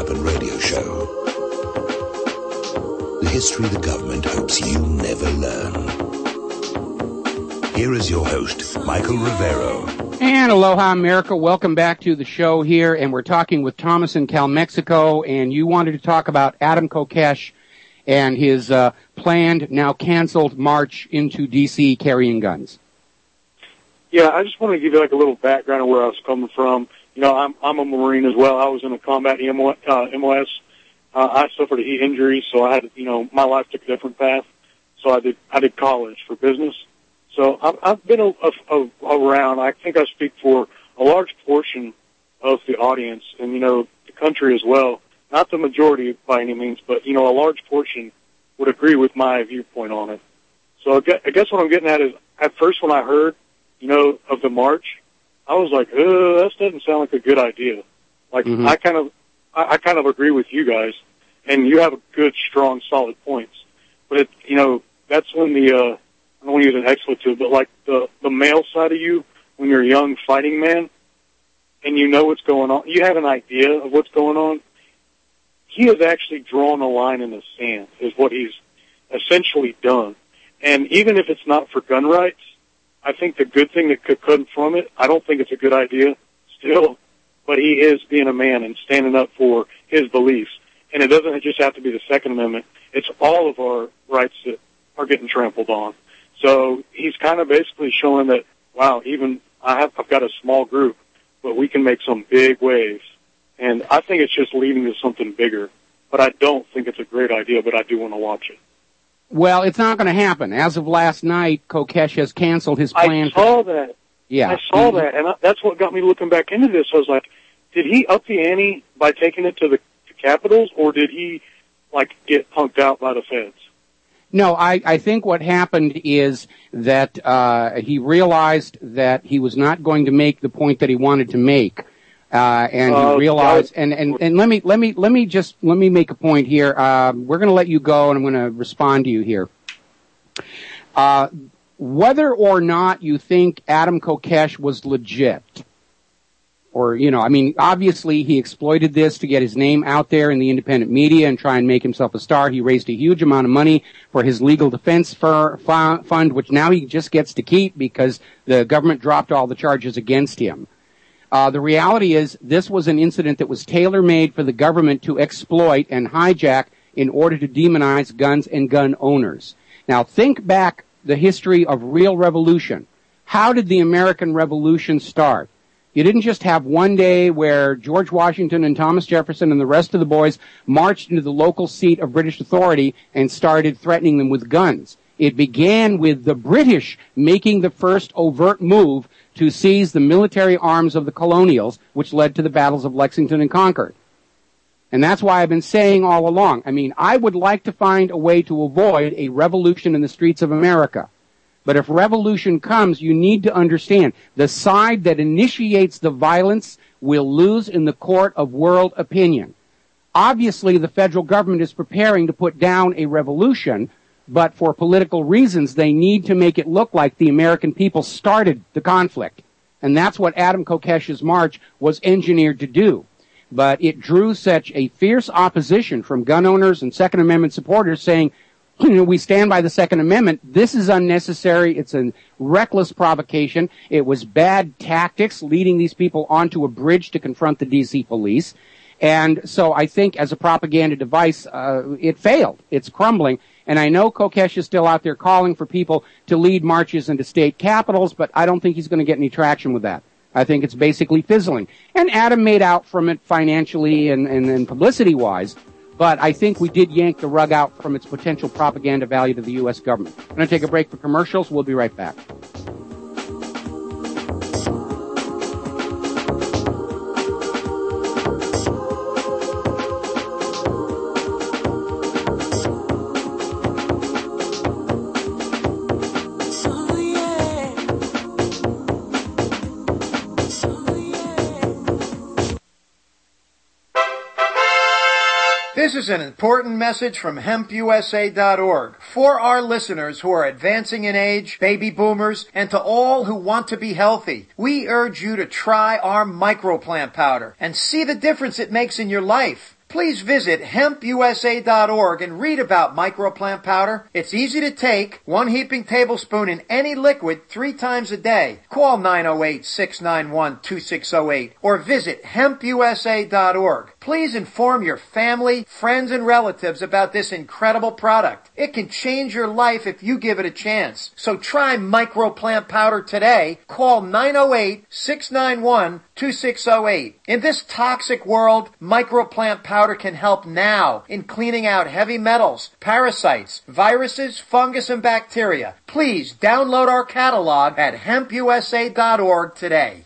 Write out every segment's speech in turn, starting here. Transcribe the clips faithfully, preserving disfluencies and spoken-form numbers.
Urban Radio Show. The history the government hopes you never learn. Here is your host, Michael Rivero. And aloha, America. Welcome back to the show here. And we're talking with Thomas in Cal, Mexico. And you wanted to talk about Adam Kokesh and his uh, planned, now canceled march into D C carrying guns. Yeah, I just want to give you like a little background of where I was coming from. You know, I'm I'm a Marine as well. I was in a combat M O S. Uh, M O S. Uh, I suffered a heat injury, so I had, you know, my life took a different path. So I did I did college for business. So I've, I've been a, a, a, around. I think I speak for a large portion of the audience, and you know, the country as well. Not the majority by any means, but you know, a large portion would agree with my viewpoint on it. So I guess, I guess what I'm getting at is, at first when I heard, you know, of the march, I was like, uh, that doesn't sound like a good idea. Like, mm-hmm. I kind of, I, I kind of agree with you guys, and you have a good, strong, solid points. But it, you know, that's when the, uh, I don't want to use an expletive, but like the, the male side of you, when you're a young fighting man, and you know what's going on, you have an idea of what's going on, he has actually drawn a line in the sand, is what he's essentially done. And even if it's not for gun rights, I think the good thing that could come from it, I don't think it's a good idea still, but he is being a man and standing up for his beliefs. And it doesn't just have to be the Second Amendment. It's all of our rights that are getting trampled on. So he's kind of basically showing that, wow, even I have, I've got a small group, but we can make some big waves. And I think it's just leading to something bigger. But I don't think it's a great idea, but I do want to watch it. Well, it's not going to happen. As of last night, Kokesh has canceled his plan. I saw for... that. Yeah. I saw that, and I, that's what got me looking back into this. I was like, did he up the ante by taking it to the to Capitals, or did he, like, get punked out by the feds? No, I, I think what happened is that uh, he realized that he was not going to make the point that he wanted to make. Uh, and he realized, and, and, and let me, let me, let me just, let me make a point here. Uh, we're going to let you go and I'm going to respond to you here. Uh, whether or not you think Adam Kokesh was legit, or, you know, I mean, obviously he exploited this to get his name out there in the independent media and try and make himself a star. He raised a huge amount of money for his legal defense fund, which now he just gets to keep because the government dropped all the charges against him. Uh, the reality is this was an incident that was tailor-made for the government to exploit and hijack in order to demonize guns and gun owners. Now, think back the history of real revolution. How did the American Revolution start? You didn't just have one day where George Washington and Thomas Jefferson and the rest of the boys marched into the local seat of British authority and started threatening them with guns. It began with the British making the first overt move to seize the military arms of the colonials, which led to the battles of Lexington and Concord. And that's why I've been saying all along, I mean, I would like to find a way to avoid a revolution in the streets of America. But if revolution comes, you need to understand the side that initiates the violence will lose in the court of world opinion. Obviously, the federal government is preparing to put down a revolution, but for political reasons, they need to make it look like the American people started the conflict. And that's what Adam Kokesh's march was engineered to do. But it drew such a fierce opposition from gun owners and Second Amendment supporters saying, you know, we stand by the Second Amendment. This is unnecessary. It's a reckless provocation. It was bad tactics leading these people onto a bridge to confront the D C police. And so I think as a propaganda device, uh, it failed. It's crumbling. And I know Kokesh is still out there calling for people to lead marches into state capitals, but I don't think he's going to get any traction with that. I think it's basically fizzling. And Adam made out from it financially and, and, and publicity-wise, but I think we did yank the rug out from its potential propaganda value to the U S government. I'm going to take a break for commercials. We'll be right back. This is an important message from hemp U S A dot org. For our listeners who are advancing in age, baby boomers, and to all who want to be healthy, we urge you to try our microplant powder and see the difference it makes in your life. Please visit hemp u s a dot org and read about microplant powder. It's easy to take, one heaping tablespoon in any liquid three times a day. Call nine oh eight, six nine one, two six oh eight or visit hemp u s a dot org. Please inform your family, friends, and relatives about this incredible product. It can change your life if you give it a chance. So try microplant powder today. Call nine oh eight, six nine one, two six oh eight. In this toxic world, microplant powder can help now in cleaning out heavy metals, parasites, viruses, fungus, and bacteria. Please download our catalog at hemp u s a dot org today.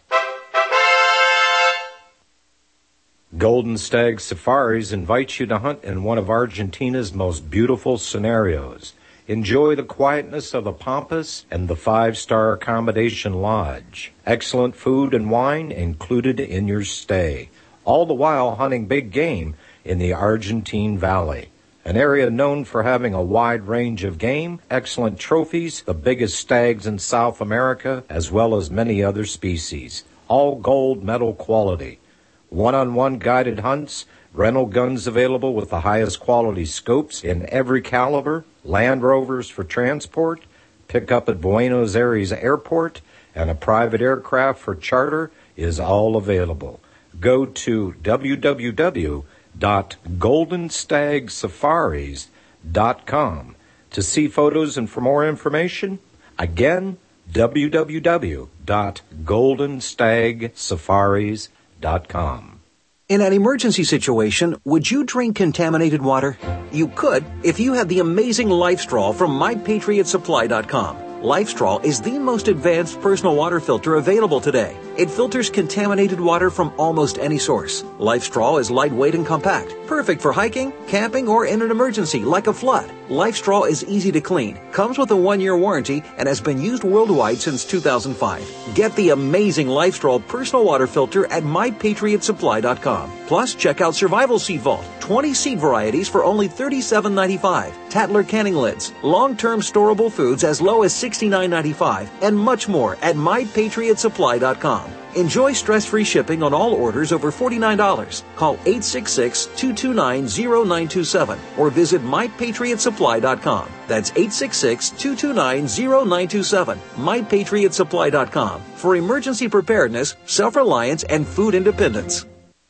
Golden Stag Safaris invites you to hunt in one of Argentina's most beautiful scenarios. Enjoy the quietness of the Pampas and the five-star accommodation lodge. Excellent food and wine included in your stay, all the while hunting big game in the Argentine Valley, an area known for having a wide range of game, excellent trophies, the biggest stags in South America, as well as many other species, all gold medal quality. One-on-one guided hunts, rental guns available with the highest quality scopes in every caliber, Land Rovers for transport, pick up at Buenos Aires Airport, and a private aircraft for charter is all available. Go to w w w dot golden stag safaris dot com to see photos and for more information. Again, w w w dot golden stag safaris dot com. In an emergency situation, would you drink contaminated water? You could if you had the amazing LifeStraw from my patriot supply dot com. LifeStraw is the most advanced personal water filter available today. It filters contaminated water from almost any source. LifeStraw is lightweight and compact, perfect for hiking, camping, or in an emergency like a flood. LifeStraw is easy to clean, comes with a one-year warranty, and has been used worldwide since two thousand five. Get the amazing LifeStraw personal water filter at my patriot supply dot com. Plus, check out Survival Seed Vault, twenty seed varieties for only thirty-seven ninety-five, Tatler canning lids, long-term storable foods as low as sixty-nine ninety-five, and much more at my patriot supply dot com. Enjoy stress-free shipping on all orders over forty-nine dollars. Call eight six six, two two nine, zero nine two seven or visit my patriot supply dot com. That's eight six six, two two nine, zero nine two seven, my patriot supply dot com for emergency preparedness, self-reliance, and food independence.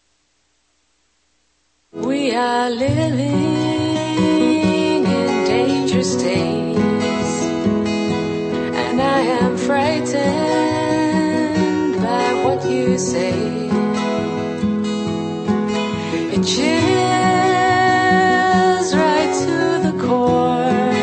We are living in dangerous days, and I am frightened by what you say. It chills right to the core,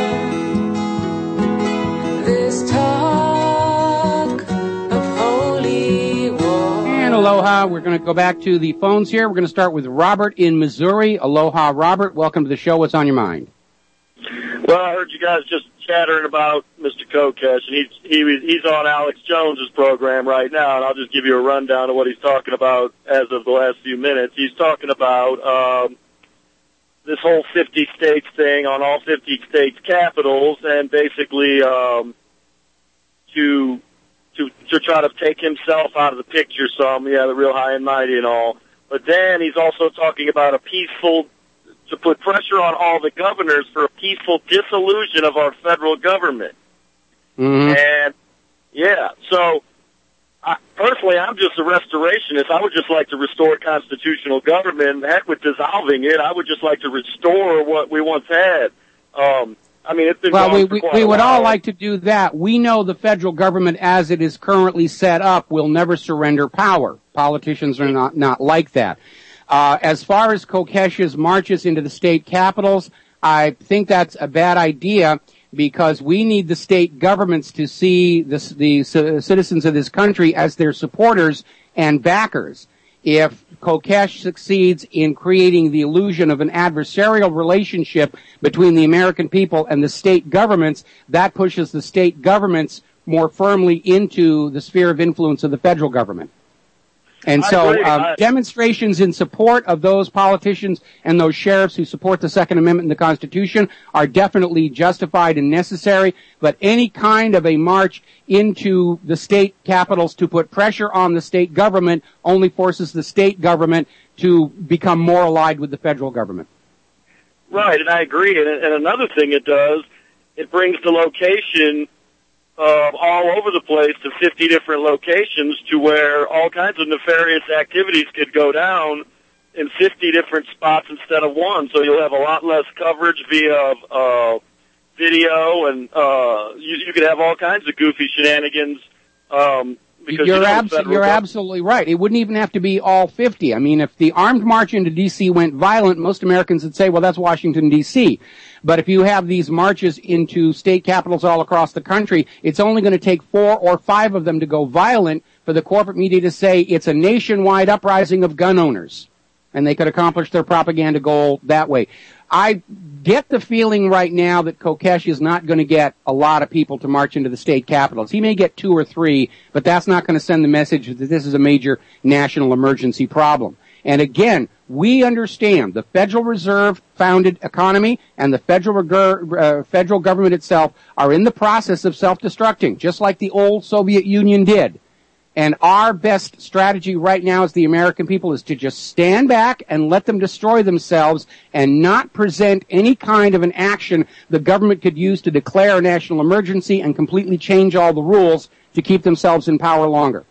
this talk of holy war. And aloha, we're going to go back to the phones here. We're going to start with Robert in Missouri. Aloha, Robert. Welcome to the show. What's on your mind? Well, I heard you guys just chattering about Mister Kokesh, and he's he, he's on Alex Jones's program right now, and I'll just give you a rundown of what he's talking about as of the last few minutes. He's talking about um, this whole fifty states thing on all fifty states' capitals, and basically um, to to to try to take himself out of the picture some, yeah, the real high and mighty and all. But then he's also talking about a peaceful, to put pressure on all the governors for a peaceful dissolution of our federal government. Mm-hmm. And, yeah, so, I, personally, I'm just a restorationist. I would just like to restore constitutional government. Heck with dissolving it. I would just like to restore what we once had. Um, I mean, it's been well, we, for we, quite we a would while. all like to do that. We know the federal government, as it is currently set up, will never surrender power. Politicians are not, not like that. Uh, as far as Kokesh's marches into the state capitals, I think that's a bad idea because we need the state governments to see the, the citizens of this country as their supporters and backers. If Kokesh succeeds in creating the illusion of an adversarial relationship between the American people and the state governments, that pushes the state governments more firmly into the sphere of influence of the federal government. And so um, demonstrations in support of those politicians and those sheriffs who support the Second Amendment and the Constitution are definitely justified and necessary, but any kind of a march into the state capitals to put pressure on the state government only forces the state government to become more allied with the federal government. Right, and I agree. And, and another thing it does, it brings the location uh, all over the place to fifty different locations to where all kinds of nefarious activities could go down in fifty different spots instead of one. So you'll have a lot less coverage via uh, video, and uh, you, you could have all kinds of goofy shenanigans. Um, because you're you know, abs- you're government- absolutely right. It wouldn't even have to be all fifty. I mean, if the armed march into D C went violent, most Americans would say, well, that's Washington, D C But if you have these marches into state capitals all across the country, it's only going to take four or five of them to go violent for the corporate media to say it's a nationwide uprising of gun owners. And they could accomplish their propaganda goal that way. I get the feeling right now that Kokesh is not going to get a lot of people to march into the state capitals. He may get two or three, but that's not going to send the message that this is a major national emergency problem. And again, we understand the Federal Reserve founded economy and the federal, uh, federal government itself are in the process of self-destructing, just like the old Soviet Union did. And our best strategy right now as the American people is to just stand back and let them destroy themselves and not present any kind of an action the government could use to declare a national emergency and completely change all the rules to keep themselves in power longer.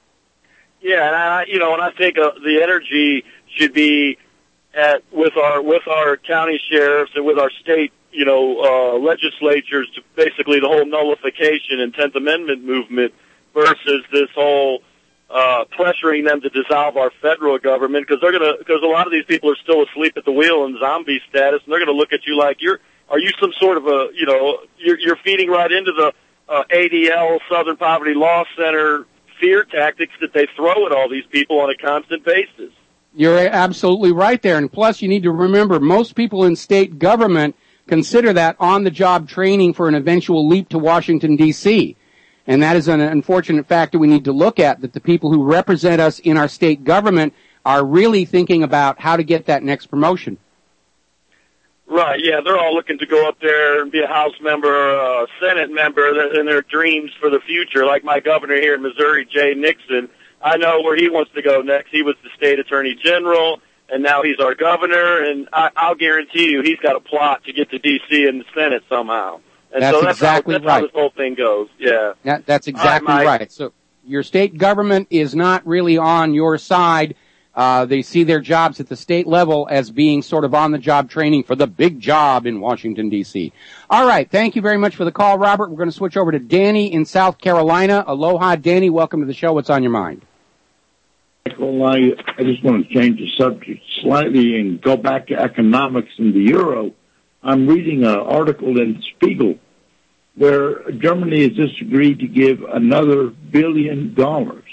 Yeah, and I, you know, and I think uh, the energy should be at with our with our county sheriffs and with our state, you know, uh, legislatures to basically the whole nullification and tenth Amendment movement. Versus this whole uh, pressuring them to dissolve our federal government, because they're gonna because a lot of these people are still asleep at the wheel in zombie status, and they're gonna look at you like you're are you some sort of a you know you're, you're feeding right into the uh, A D L Southern Poverty Law Center fear tactics that they throw at all these people on a constant basis. You're absolutely right there, and plus you need to remember most people in state government consider that on-the-job training for an eventual leap to Washington, D C And that is an unfortunate factor we need to look at, that the people who represent us in our state government are really thinking about how to get that next promotion. Right, yeah, they're all looking to go up there and be a House member or a Senate member in their dreams for the future, like my governor here in Missouri, Jay Nixon. I know where he wants to go next. He was the state attorney general, and now he's our governor, and I, I'll guarantee you he's got a plot to get to D C and the Senate somehow. And that's so that's exactly how, that's right. how this whole thing goes. Yeah. That, that's exactly right, right. So your state government is not really on your side. Uh, they see their jobs at the state level as being sort of on-the-job training for the big job in Washington, D C All right. Thank you very much for the call, Robert. We're going to switch over to Danny in South Carolina. Aloha, Danny. Welcome to the show. What's on your mind? Michael, I, I just want to change the subject slightly and go back to economics and the euro. I'm reading an article in Spiegel where Germany has just agreed to give another billion dollars,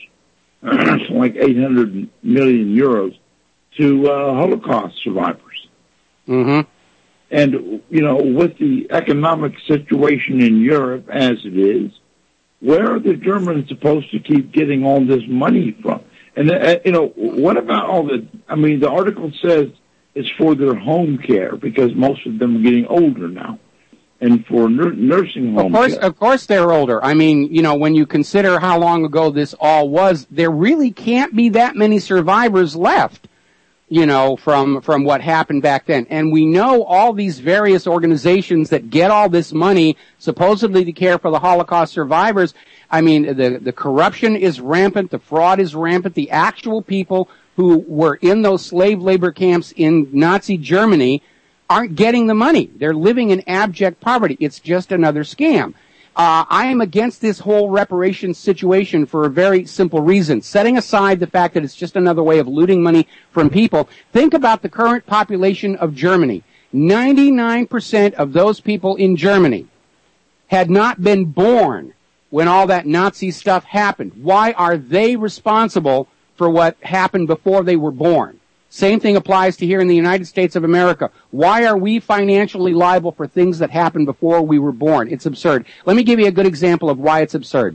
like eight hundred million euros, to uh, Holocaust survivors. Mm-hmm. And, you know, with the economic situation in Europe as it is, where are the Germans supposed to keep getting all this money from? And, uh, you know, what about all the, I mean, the article says it's for their home care because most of them are getting older now. And for nur- nursing home Of course, care. of course they're older. I mean, you know, when you consider how long ago this all was, there really can't be that many survivors left, you know, from, from what happened back then. And we know all these various organizations that get all this money supposedly to care for the Holocaust survivors. I mean, the, the corruption is rampant, the fraud is rampant, the actual people who were in those slave labor camps in Nazi Germany aren't getting the money. They're living in abject poverty. It's just another scam. Uh, I am against this whole reparations situation for a very simple reason. Setting aside the fact that it's just another way of looting money from people, think about the current population of Germany. ninety-nine percent of those people in Germany had not been born when all that Nazi stuff happened. Why are they responsible for what happened before they were born? Same thing applies to here in the United States of America. Why are we financially liable for things that happened before we were born? It's absurd. Let me give you a good example of why it's absurd.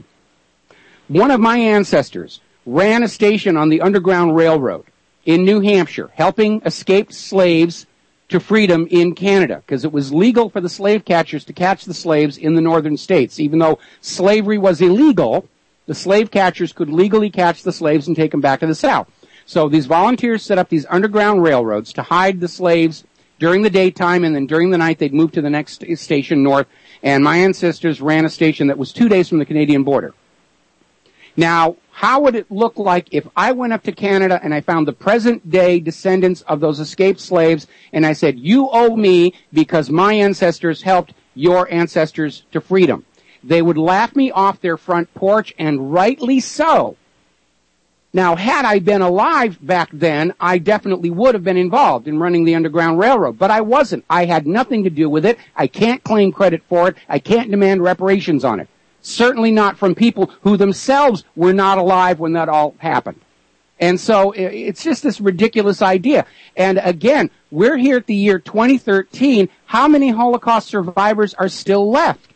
One of my ancestors ran a station on the Underground Railroad in New Hampshire, helping escaped slaves to freedom in Canada, because it was legal for the slave catchers to catch the slaves in the northern states. Even though slavery was illegal, the slave catchers could legally catch the slaves and take them back to the South. So these volunteers set up these underground railroads to hide the slaves during the daytime, and then during the night they'd move to the next station north. And my ancestors ran a station that was two days from the Canadian border. Now, how would it look like if I went up to Canada and I found the present-day descendants of those escaped slaves, and I said, you owe me because my ancestors helped your ancestors to freedom? They would laugh me off their front porch, and rightly so. Now, had I been alive back then, I definitely would have been involved in running the Underground Railroad, but I wasn't. I had nothing to do with it. I can't claim credit for it. I can't demand reparations on it. Certainly not from people who themselves were not alive when that all happened. And so it's just this ridiculous idea. And again, we're here at the year twenty thirteen. How many Holocaust survivors are still left?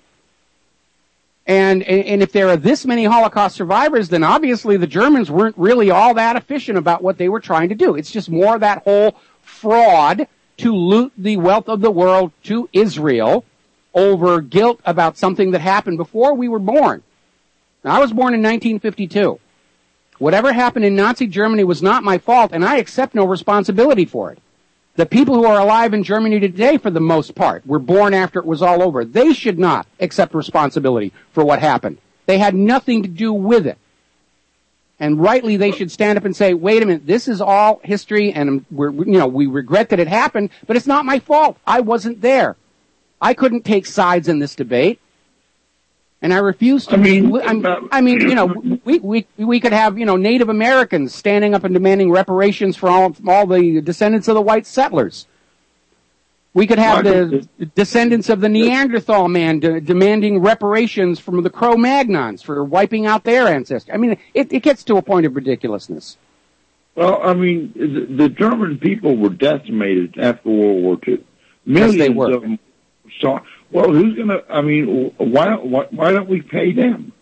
And, and if there are this many Holocaust survivors, then obviously the Germans weren't really all that efficient about what they were trying to do. It's just more of that whole fraud to loot the wealth of the world to Israel over guilt about something that happened before we were born. Now, I was born in nineteen fifty-two. Whatever happened in Nazi Germany was not my fault, and I accept no responsibility for it. The people who are alive in Germany today, for the most part, were born after it was all over. They should not accept responsibility for what happened. They had nothing to do with it. And rightly, they should stand up and say, wait a minute, this is all history, and we're, you know, we regret that it happened, but it's not my fault. I wasn't there. I couldn't take sides in this debate. And I refuse to. I mean, I, I mean, you know, we we we could have, you know, Native Americans standing up and demanding reparations for all all the descendants of the white settlers. We could have the descendants of the Neanderthal man de- demanding reparations from the Cro-Magnons for wiping out their ancestors. I mean, it, it gets to a point of ridiculousness. Well, I mean, the, the German people were decimated after World War Two. Millions yes, they were. of them saw. Well, who's going to, I mean, why, why why don't we pay them?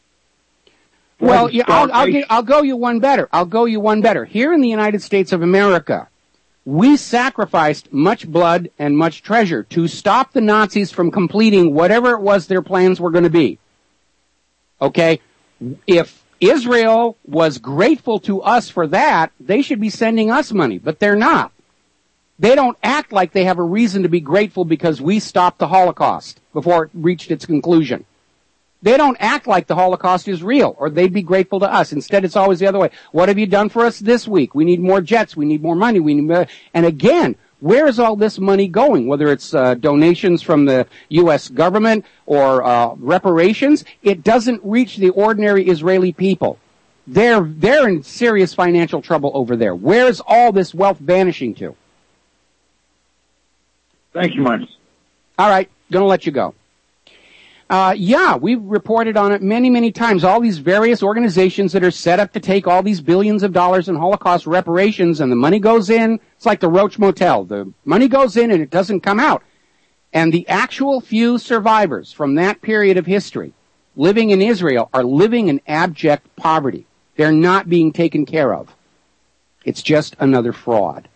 Well, yeah, I'll, I'll, get, I'll go you one better. I'll go you one better. Here in the United States of America, we sacrificed much blood and much treasure to stop the Nazis from completing whatever it was their plans were going to be. Okay? If Israel was grateful to us for that, they should be sending us money, but they're not. They don't act like they have a reason to be grateful because we stopped the Holocaust before it reached its conclusion. They don't act like the Holocaust is real, or they'd be grateful to us. Instead, it's always the other way. What have you done for us this week? We need more jets. We need more money. We need more. And again, where is all this money going? Whether it's uh, donations from the U S government or uh, reparations, it doesn't reach the ordinary Israeli people. They're they're in serious financial trouble over there. Where's all this wealth vanishing to? Thank you, Marcus. All right, gonna let you go. Uh, yeah, we've reported on it many, many times. All these various organizations that are set up to take all these billions of dollars in Holocaust reparations, and the money goes in. It's like the Roach Motel. The money goes in and it doesn't come out. And the actual few survivors from that period of history living in Israel are living in abject poverty. They're not being taken care of. It's just another fraud.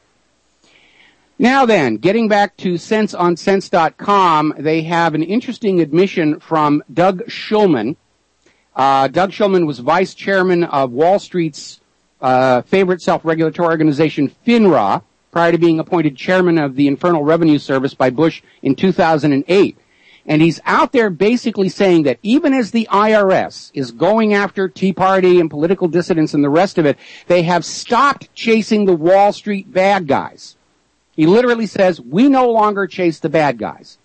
Now then, getting back to sense on sense dot com, they have an interesting admission from Doug Shulman. Uh, Doug Shulman was vice chairman of Wall Street's uh, favorite self-regulatory organization, FINRA, prior to being appointed chairman of the Internal Revenue Service by Bush in two thousand eight. And he's out there basically saying that even as the I R S is going after Tea Party and political dissidents and the rest of it, they have stopped chasing the Wall Street bad guys. He literally says, we no longer chase the bad guys.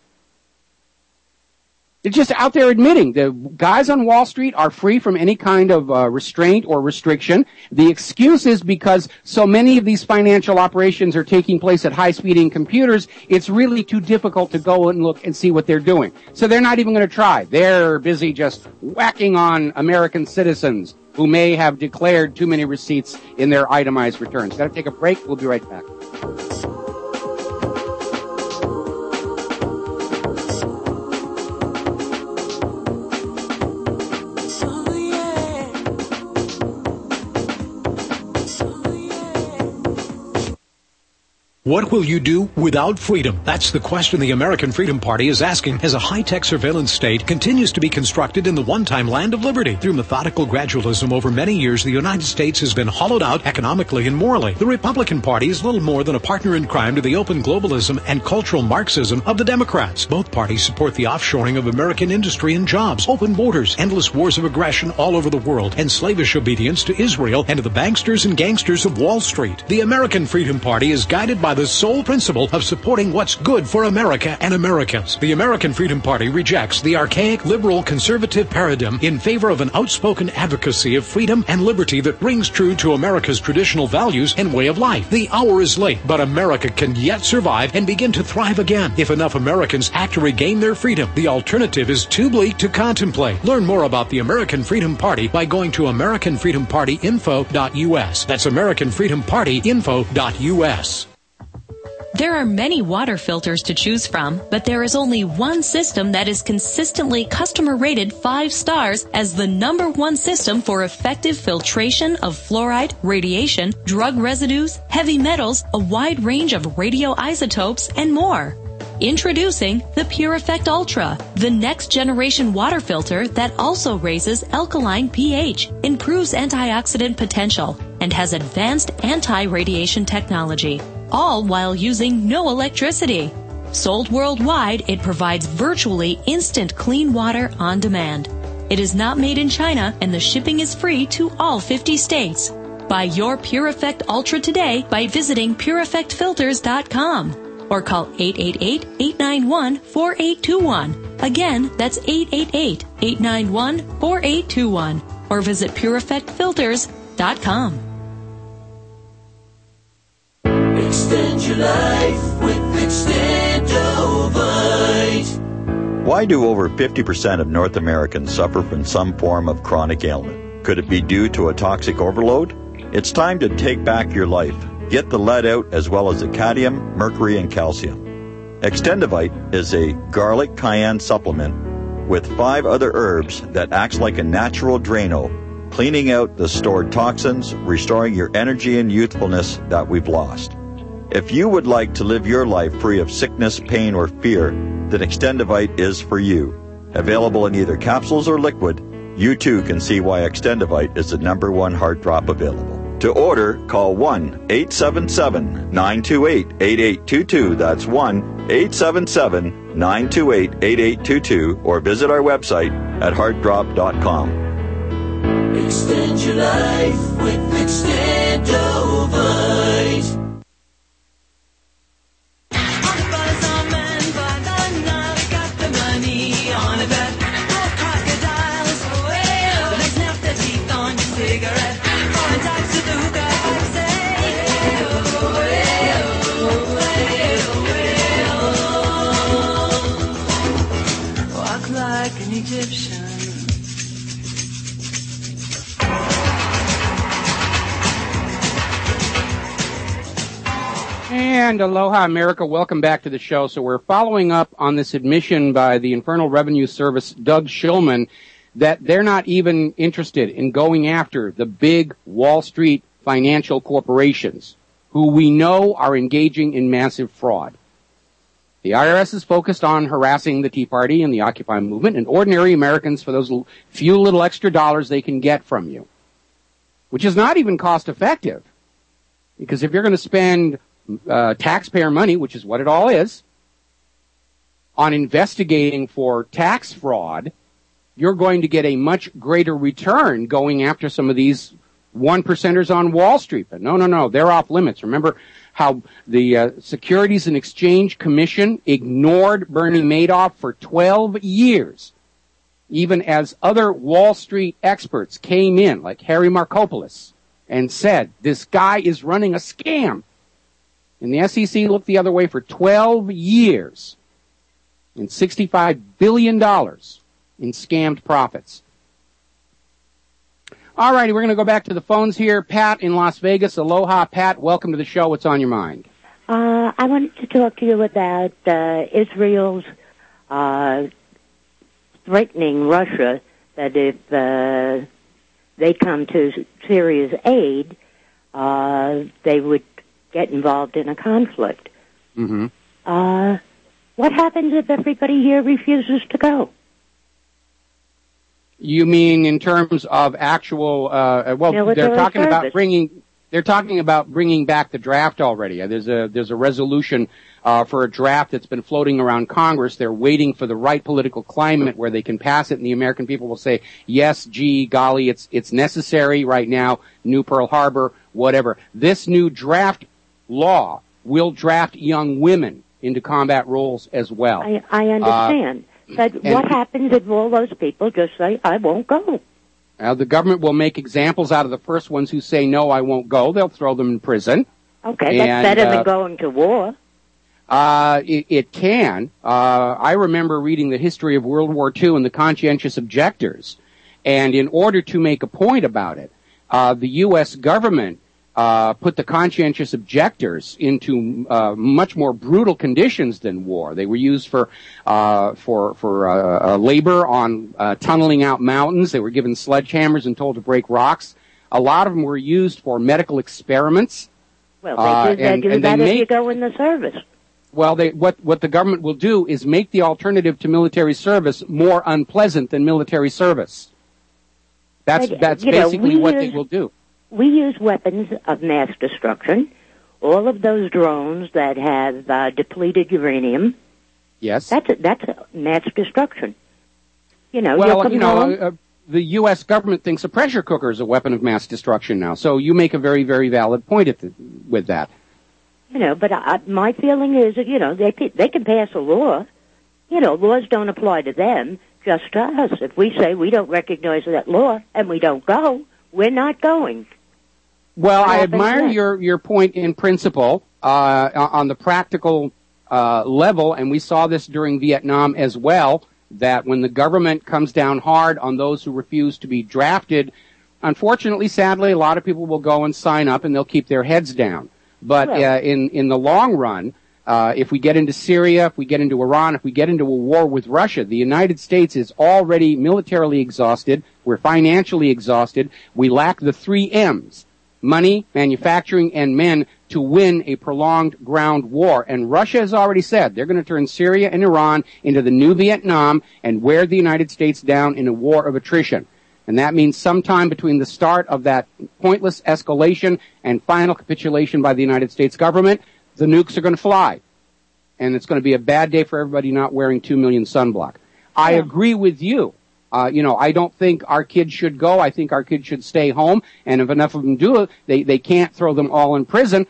They're just out there admitting the guys on Wall Street are free from any kind of uh, restraint or restriction. The excuse is because so many of these financial operations are taking place at high-speed in computers, it's really too difficult to go and look and see what they're doing. So they're not even going to try. They're busy just whacking on American citizens who may have declared too many receipts in their itemized returns. Got to take a break. We'll be right back. What will you do without freedom? That's the question the American Freedom Party is asking as a high-tech surveillance state continues to be constructed in the one-time land of liberty. Through methodical gradualism over many years, the United States has been hollowed out economically and morally. The Republican Party is little more than a partner in crime to the open globalism and cultural Marxism of the Democrats. Both parties support the offshoring of American industry and jobs, open borders, endless wars of aggression all over the world, and slavish obedience to Israel and to the banksters and gangsters of Wall Street. The American Freedom Party is guided by the sole principle of supporting what's good for America and Americans. The American Freedom Party rejects the archaic liberal conservative paradigm in favor of an outspoken advocacy of freedom and liberty that rings true to America's traditional values and way of life. The hour is late, but America can yet survive and begin to thrive again if enough Americans act to regain their freedom. The alternative is too bleak to contemplate. Learn more about the American Freedom Party by going to american freedom party info dot u s. That's american freedom party info dot u s. There are many water filters to choose from, but there is only one system that is consistently customer rated five stars as the number one system for effective filtration of fluoride, radiation, drug residues, heavy metals, a wide range of radioisotopes, and more. Introducing the Pure Effect Ultra, the next generation water filter that also raises alkaline pH, improves antioxidant potential, and has advanced anti-radiation technology, all while using no electricity. Sold worldwide, it provides virtually instant clean water on demand. It is not made in China, and the shipping is free to all fifty states. Buy your Pure Effect Ultra today by visiting pure effect filters dot com. Or call eight eight eight, eight nine one, four eight two one. Again, that's eight eight eight, eight nine one, four eight two one. Or visit pure effect filters dot com. Extend your life with Extendovite. Why do over fifty percent of North Americans suffer from some form of chronic ailment? Could it be due to a toxic overload? It's time to take back your life. Get the lead out as well as the cadmium, mercury, and calcium. Extendovite is a garlic cayenne supplement with five other herbs that acts like a natural Drano, cleaning out the stored toxins, restoring your energy and youthfulness that we've lost. If you would like to live your life free of sickness, pain, or fear, then Extendovite is for you. Available in either capsules or liquid, you too can see why Extendovite is the number one heart drop available. To order, call one eight seven seven, nine two eight, eight eight two two. That's one eight seven seven, nine two eight, eight eight two two, or visit our website at heart drop dot com. Extend your life with Extendovite. And aloha, America. Welcome back to the show. So we're following up on this admission by the Internal Revenue Service, Doug Shulman, that they're not even interested in going after the big Wall Street financial corporations, who we know are engaging in massive fraud. The I R S is focused on harassing the Tea Party and the Occupy movement and ordinary Americans for those few little extra dollars they can get from you, which is not even cost effective. Because if you're going to spend uh, taxpayer money, which is what it all is, on investigating for tax fraud, you're going to get a much greater return going after some of these one percenters on Wall Street. But no, no, no, they're off limits. Remember how the uh, Securities and Exchange Commission ignored Bernie Madoff for twelve years, even as other Wall Street experts came in, like Harry Markopolos, and said, this guy is running a scam. And the S E C looked the other way for twelve years and sixty-five billion dollars in scammed profits. All righty, we're going to go back to the phones here. Pat in Las Vegas. Aloha, Pat. Welcome to the show. What's on your mind? Uh, I wanted to talk to you about uh, Israel's uh, threatening Russia that if uh, they come to Syria's aid, uh, they would get involved in a conflict. Mm-hmm. Uh, what happens if everybody here refuses to go? You mean in terms of actual? Uh, well, Military they're talking service. about bringing. They're talking about bringing back the draft already. There's a there's a resolution uh, for a draft that's been floating around Congress. They're waiting for the right political climate where they can pass it, and the American people will say, yes, gee, golly, it's it's necessary right now. New Pearl Harbor, whatever. This new draft law will draft young women into combat roles as well. I, I understand. Uh, but what happens if all those people just say, I won't go? Uh, the government will make examples out of the first ones who say, no, I won't go. They'll throw them in prison. Okay, that's and, better uh, than going to war. Uh, it, it can. Uh, I remember reading the history of World War Two and the conscientious objectors. And in order to make a point about it, uh, the U S government uh, put the conscientious objectors into uh, much more brutal conditions than war. They were used for uh, for for uh, uh, labor on uh, tunneling out mountains. They were given sledgehammers and told to break rocks. A lot of them were used for medical experiments. Well, they uh, do, they and, do and that they if make, you go in the service. Well, they, what what the government will do is make the alternative to military service more unpleasant than military service. That's But, that's you know, basically we what use- they will do. We use weapons of mass destruction. All of those drones that have uh, depleted uranium. Yes. That's a, that's a mass destruction. You know, you'll Well, come you know, home, uh, the U S government thinks a pressure cooker is a weapon of mass destruction now. So you make a very, very valid point at the, with that. you know, but I, my feeling is that, you know, they they can pass a law. You know, laws don't apply to them, just to us. If we say we don't recognize that law and we don't go, we're not going. Well, What I happens admire then? your, your point in principle uh, on the practical uh, level, and we saw this during Vietnam as well, that when the government comes down hard on those who refuse to be drafted, unfortunately, sadly, a lot of people will go and sign up and they'll keep their heads down. But Well- uh, in, in the long run, uh, if we get into Syria, if we get into Iran, if we get into a war with Russia, the United States is already militarily exhausted. We're financially exhausted. We lack the three M's. Money, manufacturing, and men to win a prolonged ground war. And Russia has already said they're going to turn Syria and Iran into the new Vietnam and wear the United States down in a war of attrition. And that means sometime between the start of that pointless escalation and final capitulation by the United States government, the nukes are going to fly. And it's going to be a bad day for everybody not wearing two million sunblock. I agree with you. Uh, you know, I don't think our kids should go. I think our kids should stay home. And if enough of them do it, they, they can't throw them all in prison.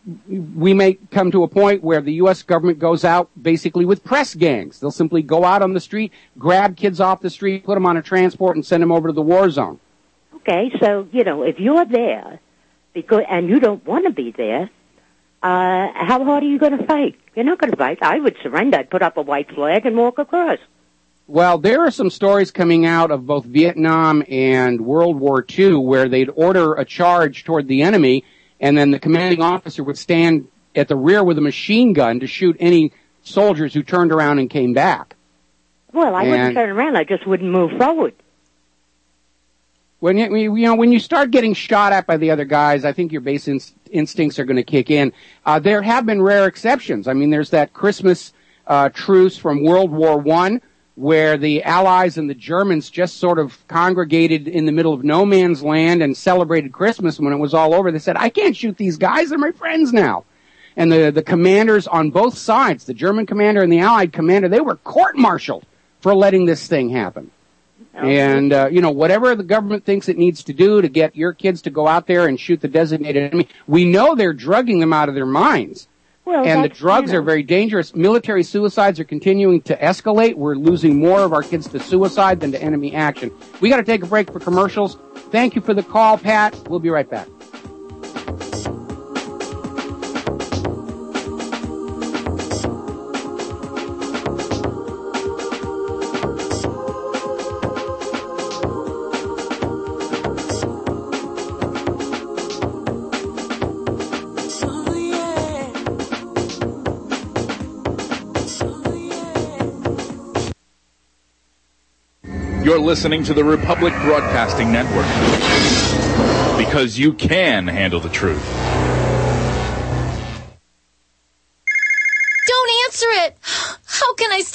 We may come to a point where the U S government goes out basically with press gangs. They'll simply go out on the street, grab kids off the street, put them on a transport, and send them over to the war zone. Okay, so, you know, if you're there because and you don't want to be there, uh, how hard are you going to fight? You're not going to fight. I would surrender. I'd put up a white flag and walk across. Well, there are some stories coming out of both Vietnam and World War Two where they'd order a charge toward the enemy, and then the commanding officer would stand at the rear with a machine gun to shoot any soldiers who turned around and came back. Well, I wouldn't And- turn around. I just wouldn't move forward. When you, you know, when you start getting shot at by the other guys, I think your base inst- instincts are going to kick in. Uh, there have been rare exceptions. I mean, there's that Christmas uh, truce from World War One, where the Allies and the Germans just sort of congregated in the middle of no man's land and celebrated Christmas. When it was all over, they said, "I can't shoot these guys; they're my friends now." And the the commanders on both sides, the German commander and the Allied commander, they were court-martialed for letting this thing happen. And, uh, you know, whatever the government thinks it needs to do to get your kids to go out there and shoot the designated enemy, we know they're drugging them out of their minds. Well, and the that's, drugs you know, are very dangerous. Military suicides are continuing to escalate. We're losing more of our kids to suicide than to enemy action. We got to take a break for commercials. Thank you for the call, Pat. We'll be right back. You're listening to the Republic Broadcasting Network. Because you can handle the truth.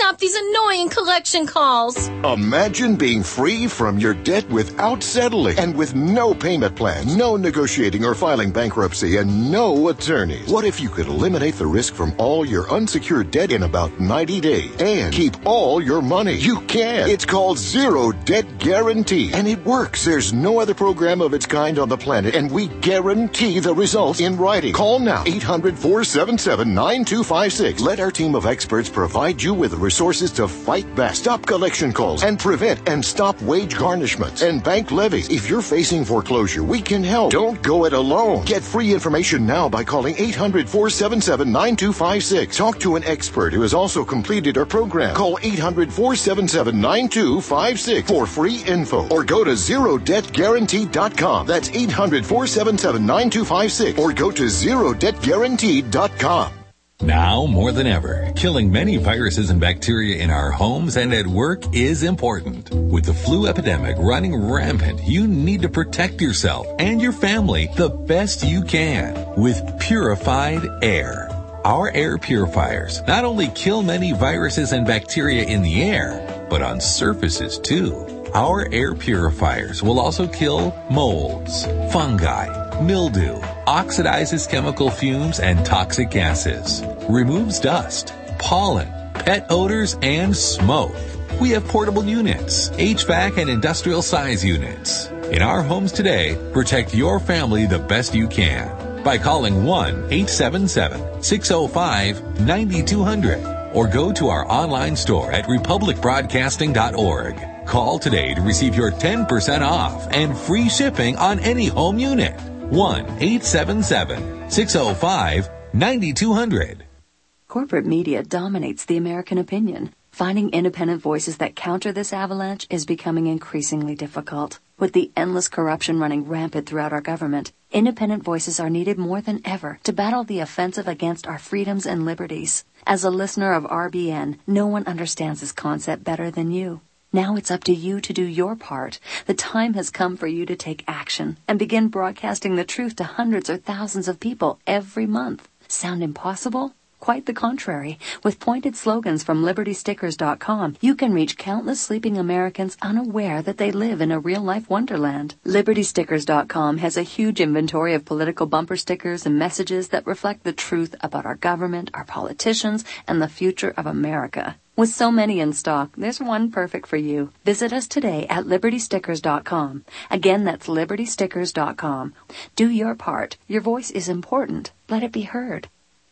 stop these annoying collection calls. Imagine being free from your debt without settling and with no payment plan, no negotiating or filing bankruptcy, and no attorneys. What if you could eliminate the risk from all your unsecured debt in about ninety days and keep all your money? You can. It's called Zero Debt Guarantee, and it works. There's no other program of its kind on the planet, and we guarantee the results in writing. Call now, eight hundred, four seven seven, nine two five six. Let our team of experts provide you with the resources to fight back, stop collection calls, and prevent and stop wage garnishments and bank levies. If you're facing foreclosure, we can help. Don't go it alone. Get free information now by calling eight hundred, four seven seven, nine two five six. Talk to an expert who has also completed our program. Call eight hundred, four seven seven, nine two five six for free info, or go to zero debt guarantee dot com. That's eight hundred, four seven seven, nine two five six, or go to zero debt guarantee dot com. Now more than ever, killing many viruses and bacteria in our homes and at work is important. With the flu epidemic running rampant, you need to protect yourself and your family the best you can with purified air. Our air purifiers not only kill many viruses and bacteria in the air, but on surfaces too. Our air purifiers will also kill molds, fungi, mildew, oxidizes chemical fumes and toxic gases, removes dust, pollen, pet odors, and smoke. We have portable units, H V A C and industrial size units. In our homes today, protect your family the best you can by calling one eight seven seven, six oh five, nine two hundred or go to our online store at republic broadcasting dot org. Call today to receive your ten percent off and free shipping on any home unit. one eight seven seven, six oh five, nine two hundred. Corporate media dominates the American opinion. Finding independent voices that counter this avalanche is becoming increasingly difficult. With the endless corruption running rampant throughout our government, independent voices are needed more than ever to battle the offensive against our freedoms and liberties. As a listener of R B N, no one understands this concept better than you. Now it's up to you to do your part. The time has come for you to take action and begin broadcasting the truth to hundreds or thousands of people every month. Sound impossible? Quite the contrary. With pointed slogans from liberty stickers dot com, you can reach countless sleeping Americans unaware that they live in a real-life wonderland. liberty stickers dot com has a huge inventory of political bumper stickers and messages that reflect the truth about our government, our politicians, and the future of America. With so many in stock, there's one perfect for you. Visit us today at liberty stickers dot com. Again, that's liberty stickers dot com. Do your part. Your voice is important. Let it be heard.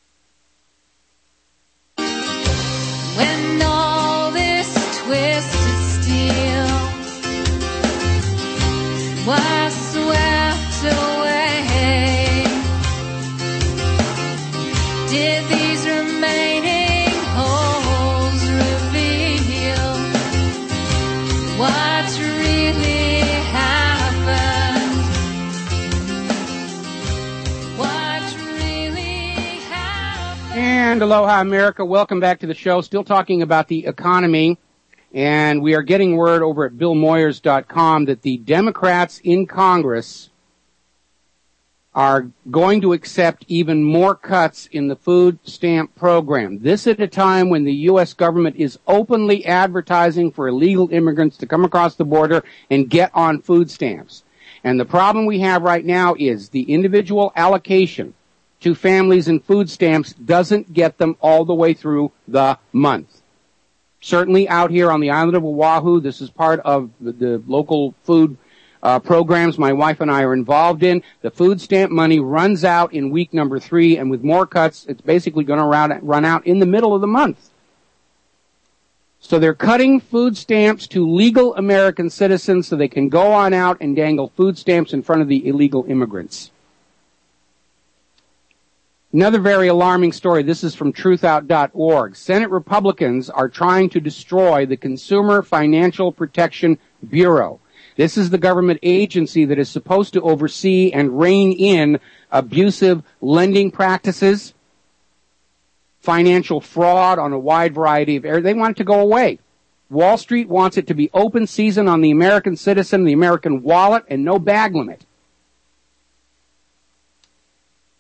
When all this twisted steel was swept away, did these remaining holes reveal what really happened? What really happened? And aloha, America. Welcome back to the show. Still talking about the economy. And we are getting word over at bill moyers dot com that the Democrats in Congress are going to accept even more cuts in the food stamp program. This at a time when the U S government is openly advertising for illegal immigrants to come across the border and get on food stamps. And the problem we have right now is the individual allocation to families and food stamps doesn't get them all the way through the month. Certainly out here on the island of Oahu, this is part of the, the local food uh, programs my wife and I are involved in. The food stamp money runs out in week number three, and with more cuts, it's basically going to run out in the middle of the month. So they're cutting food stamps to legal American citizens so they can go on out and dangle food stamps in front of the illegal immigrants. Another very alarming story. This is from truth out dot org. Senate Republicans are trying to destroy the Consumer Financial Protection Bureau. This is the government agency that is supposed to oversee and rein in abusive lending practices, financial fraud on a wide variety of areas. They want it to go away. Wall Street wants it to be open season on the American citizen, the American wallet, and no bag limit.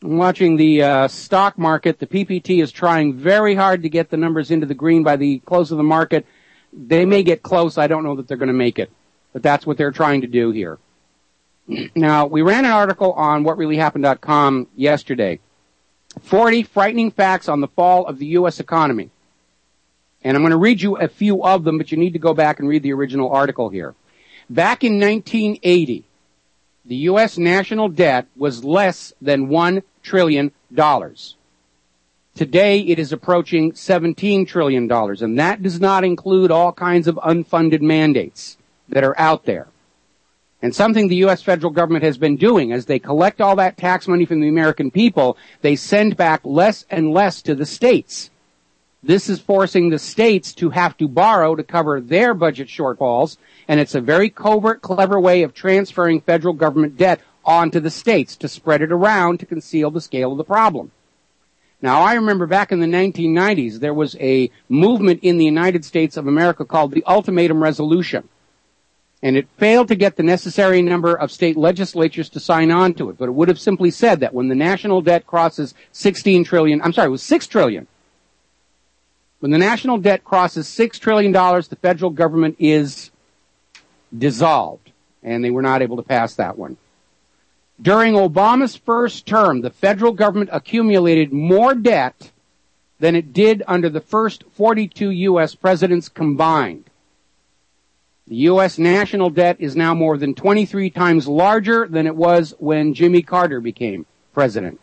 I'm watching the uh, stock market. The P P T is trying very hard to get the numbers into the green by the close of the market. They may get close. I don't know that they're going to make it, but that's what they're trying to do here. Now, we ran an article on what really happened dot com yesterday. forty frightening facts on the fall of the U S economy. And I'm going to read you a few of them, but you need to go back and read the original article here. Back in nineteen eighty, the U S national debt was less than one trillion dollars. Today, it is approaching seventeen trillion dollars, and that does not include all kinds of unfunded mandates that are out there. And something the U S federal government has been doing, as they collect all that tax money from the American people, they send back less and less to the states. This is forcing the states to have to borrow to cover their budget shortfalls, and it's a very covert, clever way of transferring federal government debt onto the states to spread it around to conceal the scale of the problem. Now, I remember back in the nineteen nineties, there was a movement in the United States of America called the Ultimatum Resolution. And it failed to get the necessary number of state legislatures to sign on to it. But it would have simply said that when the national debt crosses sixteen trillion, I'm sorry, it was six trillion. When the national debt crosses six trillion dollars, the federal government is dissolved. And they were not able to pass that one. During Obama's first term, the federal government accumulated more debt than it did under the first forty-two U S presidents combined. The U S national debt is now more than twenty-three times larger than it was when Jimmy Carter became president.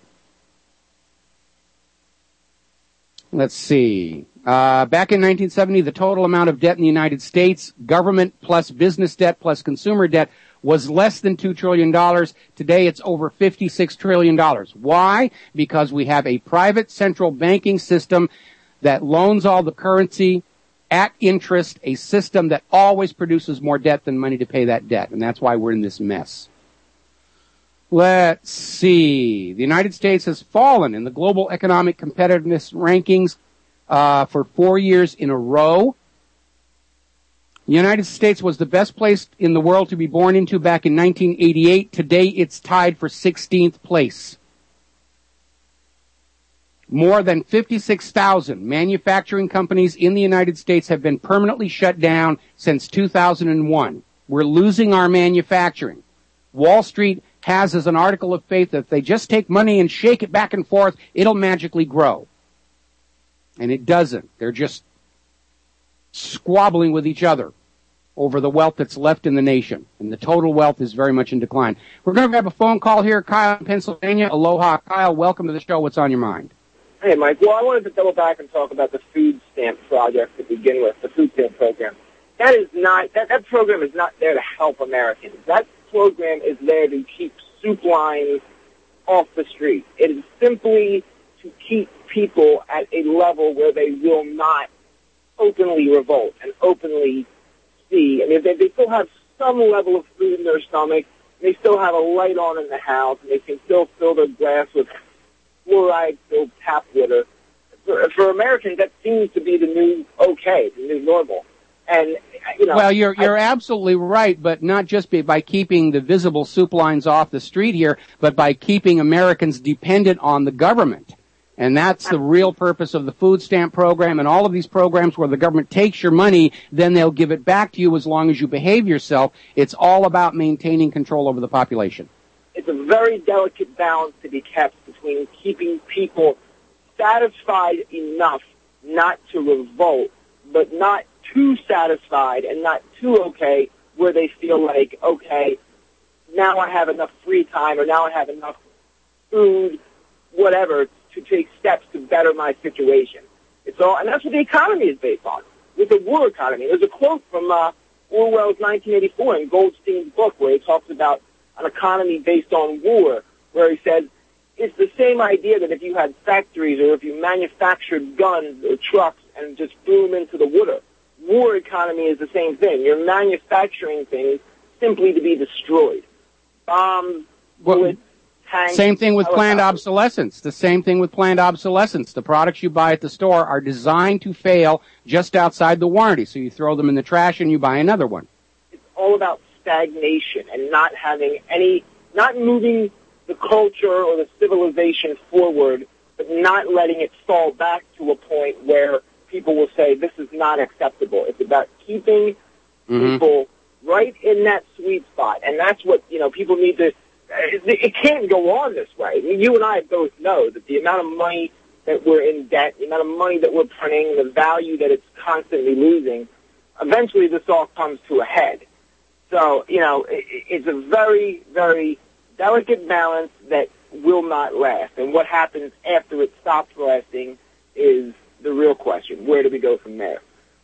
Let's see. Uh, back in nineteen seventy, the total amount of debt in the United States, government plus business debt plus consumer debt, was less than two trillion dollars. Today it's over fifty-six trillion dollars. Why? Because we have a private central banking system that loans all the currency at interest, a system that always produces more debt than money to pay that debt. And that's why we're in this mess. Let's see. The United States has fallen in the global economic competitiveness rankings uh, for four years in a row. The United States was the best place in the world to be born into back in nineteen eighty-eight. Today, it's tied for sixteenth place. More than fifty-six thousand manufacturing companies in the United States have been permanently shut down since two thousand one. We're losing our manufacturing. Wall Street has as an article of faith that if they just take money and shake it back and forth, it'll magically grow. And it doesn't. They're just squabbling with each other over the wealth that's left in the nation. And the total wealth is very much in decline. We're going to have a phone call here. Kyle in Pennsylvania. Aloha, Kyle. Welcome to the show. What's on your mind? Hey, Mike. Well, I wanted to double back and talk about the food stamp project to begin with, the food stamp program. That is not, that, that program is not there to help Americans. That program is there to keep soup lines off the street. It is simply to keep people at a level where they will not openly revolt and openly see. I mean, they, they still have some level of food in their stomach. They still have a light on in the house, and they can still fill their glass with fluoride-filled tap water. For, for Americans, that seems to be the new okay, the new normal. And, you know, well, you're you're I, absolutely right, but not just by, by keeping the visible soup lines off the street here, but by keeping Americans dependent on the government. And that's the real purpose of the food stamp program and all of these programs where the government takes your money, then they'll give it back to you as long as you behave yourself. It's all about maintaining control over the population. It's a very delicate balance to be kept between keeping people satisfied enough not to revolt, but not too satisfied and not too okay where they feel like, okay, now I have enough free time or now I have enough food, whatever, to take steps to better my situation. It's all, and that's what the economy is based on, with the war economy. There's a quote from uh, Orwell's nineteen eighty-four in Goldstein's book where he talks about an economy based on war, where he says it's the same idea that if you had factories or if you manufactured guns or trucks and just threw them into the water, war economy is the same thing. You're manufacturing things simply to be destroyed. Bombs, bullets, tanks. Same thing with planned obsolescence. The same thing with planned obsolescence. The products you buy at the store are designed to fail just outside the warranty, so you throw them in the trash and you buy another one. It's all about stagnation and not having any, not moving the culture or the civilization forward, but not letting it fall back to a point where people will say this is not acceptable. It's about keeping mm-hmm. people right in that sweet spot, and that's what, you know, people need to, it, it can't go on this way. I mean, you and I both know that the amount of money that we're in debt, the amount of money that we're printing, the value that it's constantly losing, eventually this all comes to a head. So, you know, it, it's a very, very delicate balance that will not last. And what happens after it stops lasting is the real question. Where do we go from there?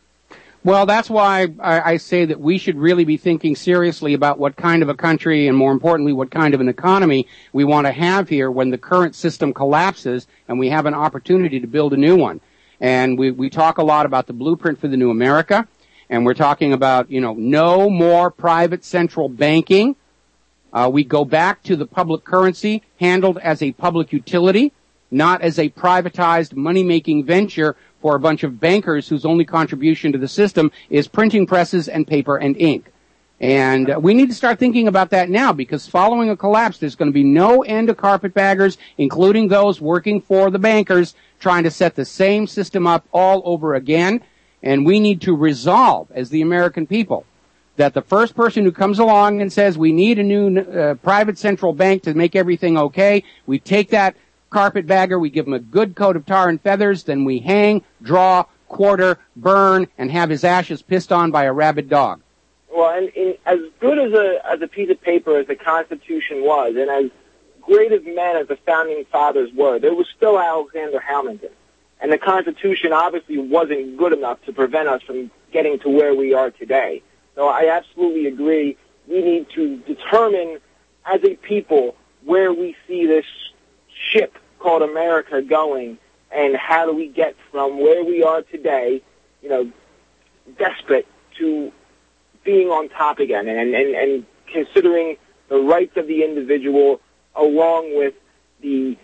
Well, that's why I, I say that we should really be thinking seriously about what kind of a country and, more importantly, what kind of an economy we want to have here when the current system collapses and we have an opportunity to build a new one. And we, we talk a lot about the blueprint for the new America, and we're talking about, you know, no more private central banking. Uh, we go back to the public currency handled as a public utility, not as a privatized money-making venture for a bunch of bankers whose only contribution to the system is printing presses and paper and ink. And uh, we need to start thinking about that now, because following a collapse, there's going to be no end of carpetbaggers, including those working for the bankers, trying to set the same system up all over again. And we need to resolve, as the American people, that the first person who comes along and says we need a new uh, private central bank to make everything okay, we take that carpetbagger, we give him a good coat of tar and feathers, then we hang, draw, quarter, burn, and have his ashes pissed on by a rabid dog. Well, and, and as good as a as a piece of paper as the Constitution was, and as great of men as the Founding Fathers were, there was still Alexander Hamilton. And the Constitution obviously wasn't good enough to prevent us from getting to where we are today. So I absolutely agree. We need to determine as a people where we see this ship called America going, and how do we get from where we are today, you know, desperate, to being on top again, and, and, and considering the rights of the individual along with the,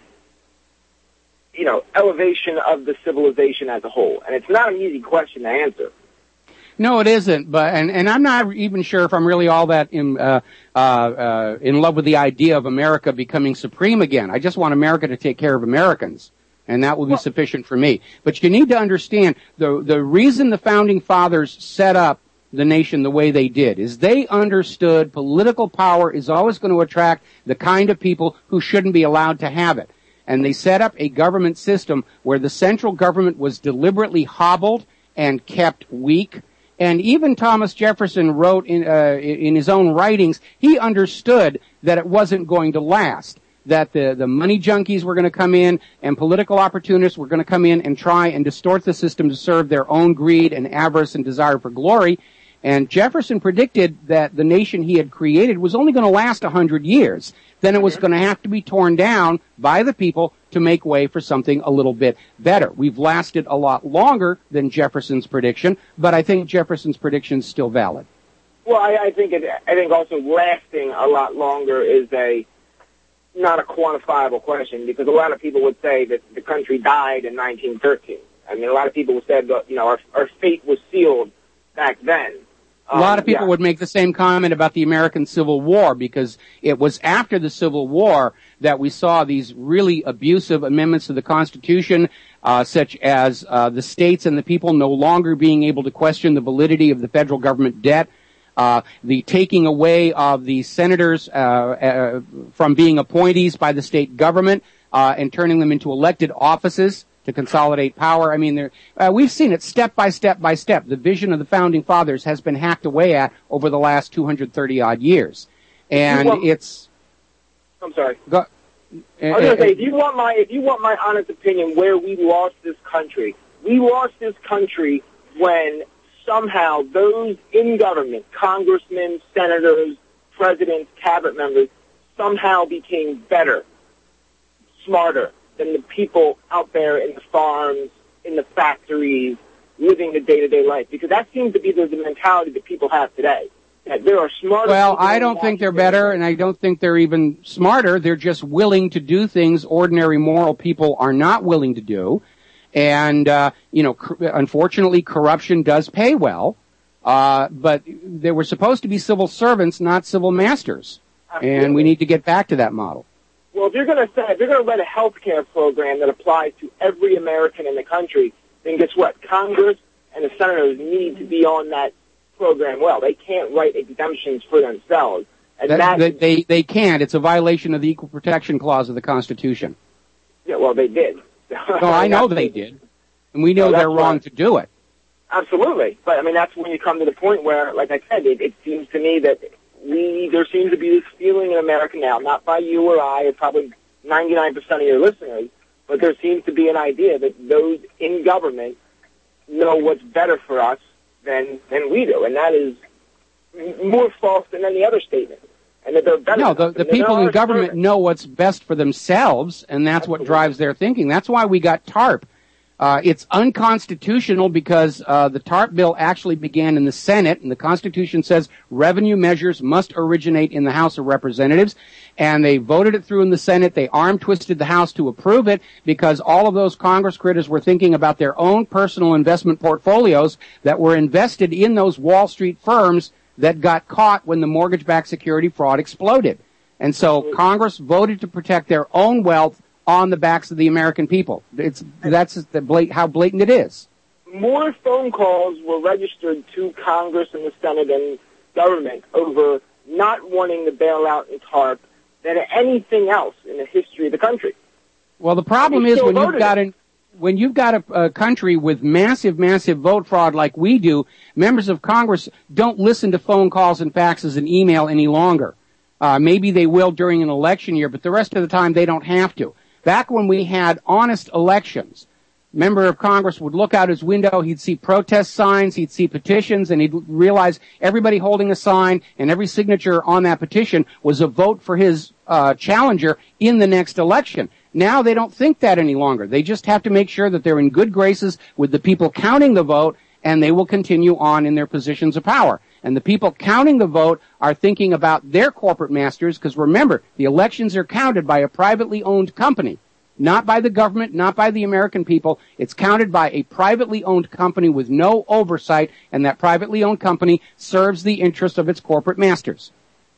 you know, elevation of the civilization as a whole. And it's not an easy question to answer. No, it isn't, but and, and I'm not even sure if I'm really all that in uh, uh, uh, in love with the idea of America becoming supreme again. I just want America to take care of Americans, and that will be well, sufficient for me. But you need to understand the the reason the Founding Fathers set up the nation the way they did is they understood political power is always going to attract the kind of people who shouldn't be allowed to have it, and they set up a government system where the central government was deliberately hobbled and kept weak. And even Thomas Jefferson wrote in, uh, in his own writings, he understood that it wasn't going to last, that the, the money junkies were going to come in and political opportunists were going to come in and try and distort the system to serve their own greed and avarice and desire for glory. And Jefferson predicted that the nation he had created was only going to last a hundred years. Then it was going to have to be torn down by the people to make way for something a little bit better. We've lasted a lot longer than Jefferson's prediction, but I think Jefferson's prediction is still valid. Well, I, I think it, I think also lasting a lot longer is a not a quantifiable question, because a lot of people would say that the country died in nineteen thirteen. I mean, a lot of people said that, you know, our, our fate was sealed back then. A lot of people um, yeah. would make the same comment about the American Civil War, because it was after the Civil War that we saw these really abusive amendments to the Constitution, uh, such as uh, the states and the people no longer being able to question the validity of the federal government debt, uh, the taking away of the senators uh, uh, from being appointees by the state government uh, and turning them into elected offices to consolidate power. I mean, there, uh, we've seen it step by step by step. The vision of the Founding Fathers has been hacked away at over the last two hundred thirty odd years. And want, it's... I'm sorry. Go, I was going to say, if you want my, if you want my honest opinion where we lost this country, we lost this country when somehow those in government, congressmen, senators, presidents, cabinet members, somehow became better, smarter than the people out there in the farms, in the factories, living the day-to-day life. Because that seems to be the, the mentality that people have today. That there are smarter Well, people I don't think they're better, and I don't think they're even smarter. They're just willing to do things ordinary moral people are not willing to do. And, uh, you know, cr- unfortunately, corruption does pay well. Uh, but they were supposed to be civil servants, not civil masters. Absolutely. And we need to get back to that model. Well, if you're going to say, if you're going to let a health care program that applies to every American in the country, then guess what? Congress and the senators need to be on that program. Well, they can't write exemptions for themselves. And that, that, they, they, they can't. It's a violation of the Equal Protection Clause of the Constitution. Yeah, well, they did. No, I know they did. And we know no, they're wrong right. to do it. Absolutely. But, I mean, that's when you come to the point where, like I said, it, it seems to me that we, there seems to be this feeling in America now, not by you or I, or probably ninety-nine percent of your listeners, but there seems to be an idea that those in government know what's better for us than, than we do. And that is more false than any other statement. And that they're better. No, the, the people in government service. know what's best for themselves, and that's Absolutely. What drives their thinking. That's why we got TARP. Uh, it's unconstitutional because uh, the TARP bill actually began in the Senate, and the Constitution says revenue measures must originate in the House of Representatives, and they voted it through in the Senate. They arm-twisted the House to approve it because all of those Congress critters were thinking about their own personal investment portfolios that were invested in those Wall Street firms that got caught when the mortgage-backed security fraud exploded. And so Congress voted to protect their own wealth on the backs of the American people. It's that's the blat- how blatant it is. More phone calls were registered to Congress and the Senate and government over not wanting the bailout and TARP than anything else in the history of the country. Well, the problem is when you've got an when you've got a, a country with massive, massive vote fraud like we do, members of Congress don't listen to phone calls and faxes and email any longer. Uh, maybe they will during an election year, but the rest of the time they don't have to. Back when we had honest elections, member of Congress would look out his window, he'd see protest signs, he'd see petitions, and he'd realize everybody holding a sign and every signature on that petition was a vote for his uh, challenger in the next election. Now they don't think that any longer. They just have to make sure that they're in good graces with the people counting the vote, and they will continue on in their positions of power. And the people counting the vote are thinking about their corporate masters, because remember, the elections are counted by a privately owned company, not by the government, not by the American people. It's counted by a privately owned company with no oversight, and that privately owned company serves the interest of its corporate masters.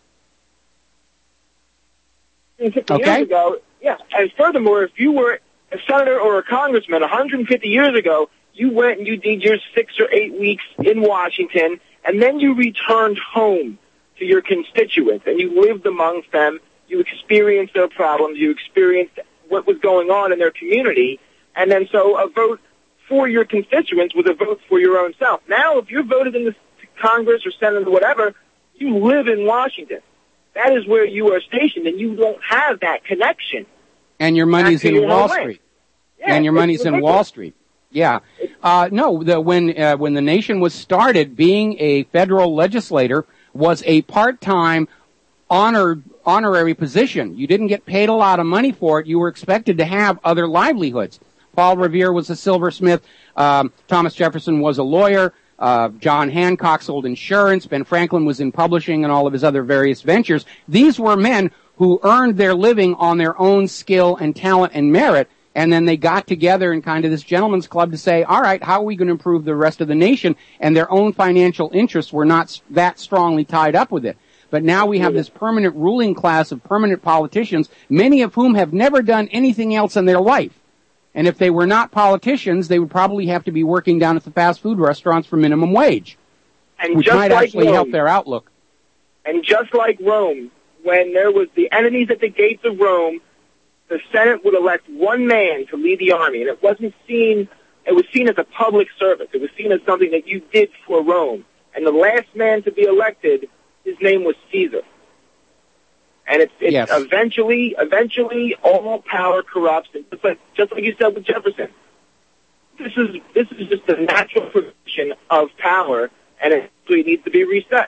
fifty Okay? years ago, yeah. And furthermore, if you were a senator or a congressman one hundred fifty years ago, you went and you did your six or eight weeks in Washington, and then you returned home to your constituents, and you lived amongst them. You experienced their problems. You experienced what was going on in their community. And then so a vote for your constituents was a vote for your own self. Now, if you're voted in the Congress or Senate or whatever, you live in Washington. That is where you are stationed, and you don't have that connection. And your money's in Wall Street. Yeah, and your money's in Wall Street. Yeah. Uh, no, the, when, uh, when the nation was started, being a federal legislator was a part-time honored, honorary position. You didn't get paid a lot of money for it. You were expected to have other livelihoods. Paul Revere was a silversmith. Um, Thomas Jefferson was a lawyer. Uh, John Hancock sold insurance. Ben Franklin was in publishing and all of his other various ventures. These were men who earned their living on their own skill and talent and merit. And then they got together in kind of this gentleman's club to say, all right, how are we going to improve the rest of the nation? And their own financial interests were not that strongly tied up with it. But now we have this permanent ruling class of permanent politicians, many of whom have never done anything else in their life. And if they were not politicians, they would probably have to be working down at the fast food restaurants for minimum wage, and which just might like actually Rome, help their outlook. And just like Rome, when there was the enemies at the gates of Rome, the Senate would elect one man to lead the army, and it wasn't seen, it was seen as a public service. It was seen as something that you did for Rome. And the last man to be elected, his name was Caesar. And it's, it's yes. eventually, eventually all power corrupts, and just like, just like you said with Jefferson. This is, this is just the natural progression of power, and it really needs to be reset.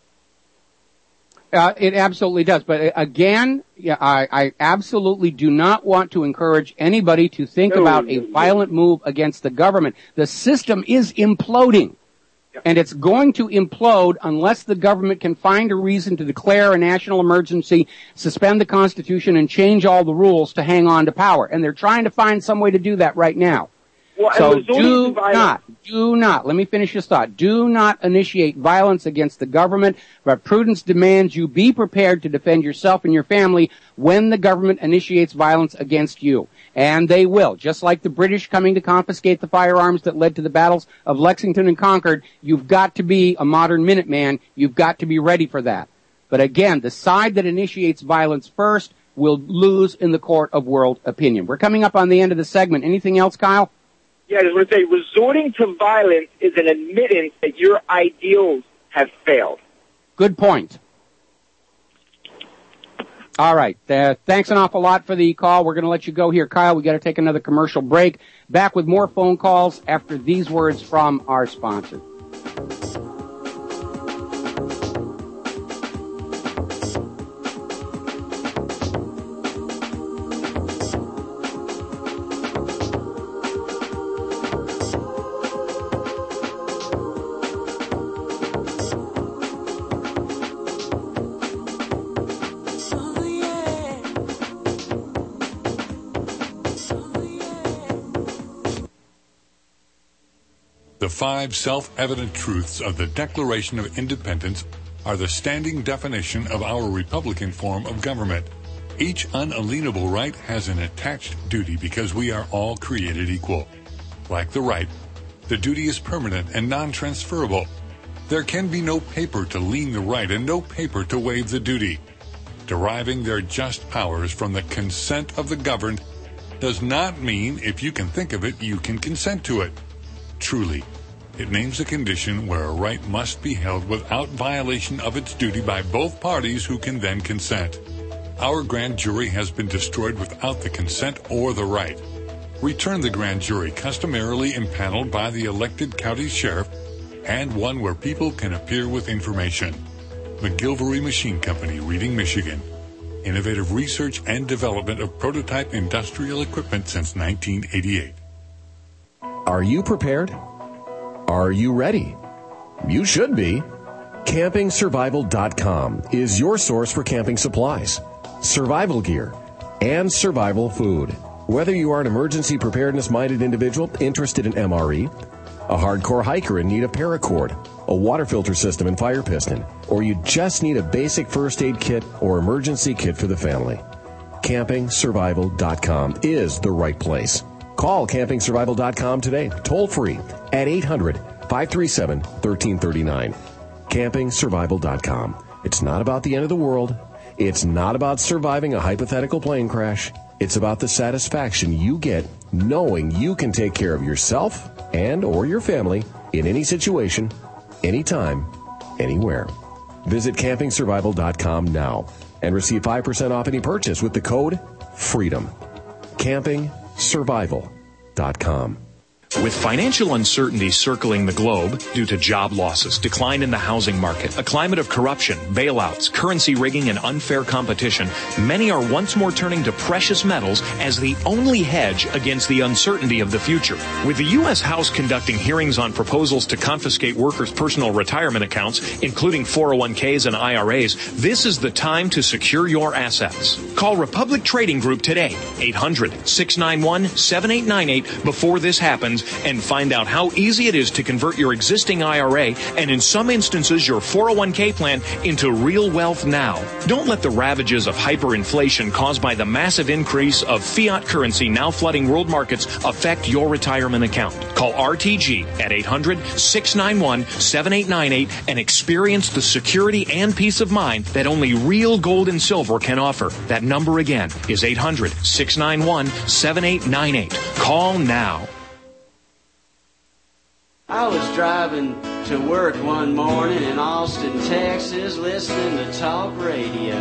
Uh, it absolutely does. But uh, again, yeah, I, I absolutely do not want to encourage anybody to think no, about a violent move against the government. The system is imploding. And it's going to implode unless the government can find a reason to declare a national emergency, suspend the Constitution, and change all the rules to hang on to power. And they're trying to find some way to do that right now. Well, so and do violence- not, do not, let me finish this thought. Do not initiate violence against the government, but prudence demands you be prepared to defend yourself and your family when the government initiates violence against you. And they will. Just like the British coming to confiscate the firearms that led to the battles of Lexington and Concord, you've got to be a modern Minuteman. You've got to be ready for that. But again, the side that initiates violence first will lose in the court of world opinion. We're coming up on the end of the segment. Anything else, Kyle? Yeah, I just want to say, resorting to violence is an admittance that your ideals have failed. Good point. All right. Uh, thanks an awful lot for the call. We're going to let you go here, Kyle. We got to take another commercial break. Back with more phone calls after these words from our sponsor. The five self-evident truths of the Declaration of Independence are the standing definition of our Republican form of government. Each unalienable right has an attached duty because we are all created equal. Like the right, the duty is permanent and non-transferable. There can be no paper to lien the right and no paper to waive the duty. Deriving their just powers from the consent of the governed does not mean if you can think of it, you can consent to it. Truly, it names a condition where a right must be held without violation of its duty by both parties who can then consent. Our grand jury has been destroyed without the consent or the right. Return the grand jury customarily impaneled by the elected county sheriff and one where people can appear with information. McGilvery Machine Company, Reading, Michigan. Innovative research and development of prototype industrial equipment since nineteen eighty-eight. Are you prepared? Are you ready? You should be. Camping Survival dot com is your source for camping supplies, survival gear, and survival food. Whether you are an emergency preparedness-minded individual interested in M R E, a hardcore hiker in need of paracord, a water filter system and fire piston, or you just need a basic first aid kit or emergency kit for the family, Camping Survival dot com is the right place. Call Camping Survival dot com today, toll free at eight hundred, five three seven, one three three nine. Camping Survival dot com. It's not about the end of the world. It's not about surviving a hypothetical plane crash. It's about the satisfaction you get knowing you can take care of yourself and or your family in any situation, anytime, anywhere. Visit Camping Survival dot com now and receive five percent off any purchase with the code FREEDOM. Camping Survival dot com. With financial uncertainty circling the globe due to job losses, decline in the housing market, a climate of corruption, bailouts, currency rigging, and unfair competition, many are once more turning to precious metals as the only hedge against the uncertainty of the future. With the U S House conducting hearings on proposals to confiscate workers' personal retirement accounts, including four oh one k's and I R A's, this is the time to secure your assets. Call Republic Trading Group today, eight hundred, six nine one, seven eight nine eight, before this happens, and find out how easy it is to convert your existing I R A and in some instances your four oh one k plan into real wealth now. Don't let the ravages of hyperinflation caused by the massive increase of fiat currency now flooding world markets affect your retirement account. Call R T G at eight hundred, six nine one, seven eight nine eight and experience the security and peace of mind that only real gold and silver can offer. That number again is eight hundred, six nine one, seven eight nine eight. Call now. I was driving to work one morning in Austin, Texas, listening to talk radio.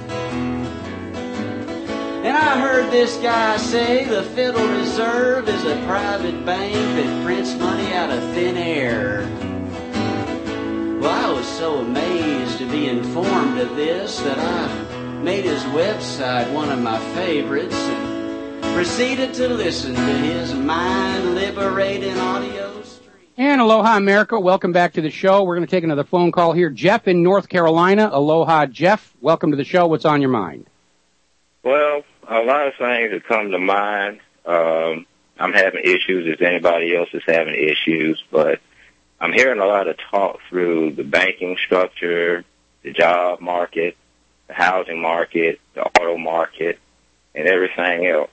And I heard this guy say the Federal Reserve is a private bank that prints money out of thin air. Well, I was so amazed to be informed of this that I made his website one of my favorites and proceeded to listen to his mind-liberating audio. And aloha, America. Welcome back to the show. We're going to take another phone call here. Jeff in North Carolina. Aloha, Jeff. Welcome to the show. What's on your mind? Well, a lot of things that come to mind. Um, I'm having issues as anybody else is having issues, but I'm hearing a lot of talk through the banking structure, the job market, the housing market, the auto market, and everything else.